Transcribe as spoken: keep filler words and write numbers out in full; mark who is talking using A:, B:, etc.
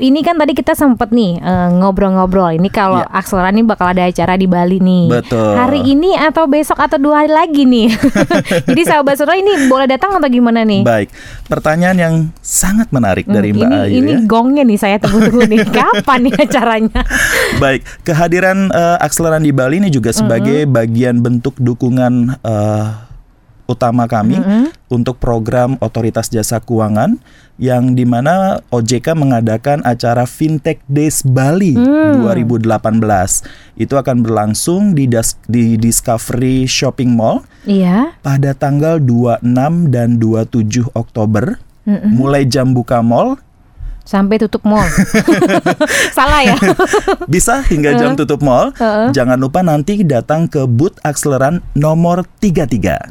A: ini kan tadi kita sempet nih uh, ngobrol-ngobrol. Ini kalau
B: Ya.
A: Akseleran nih bakal ada acara di Bali nih.
B: Betul.
A: Hari ini atau besok atau dua hari lagi nih. Jadi sahabat Suara ini boleh datang atau gimana nih?
B: Baik, pertanyaan yang sangat menarik
A: Hmm,
B: dari Mbak
A: ini,
B: Ayu
A: ini
B: ya.
A: gongnya nih saya tunggu-tunggu nih. Kapan nih acaranya?
B: Baik, kehadiran uh, Akseleran di Bali ini juga sebagai
A: Mm-hmm.
B: bagian bentuk dukungan uh, utama kami
A: Mm-hmm.
B: untuk program Otoritas Jasa Keuangan yang dimana O J K mengadakan acara Fintech Days Bali
A: Mm.
B: dua ribu delapan belas. Itu akan berlangsung di, Das- di Discovery Shopping Mall
A: Iya.
B: pada tanggal dua puluh enam dan dua puluh tujuh Oktober.
A: Mm-mm.
B: Mulai jam buka mall
A: Sampai tutup mall. Salah ya?
B: bisa hingga jam tutup mall.
A: Uh-uh.
B: Jangan lupa nanti datang ke booth Akseleran nomor tiga puluh tiga.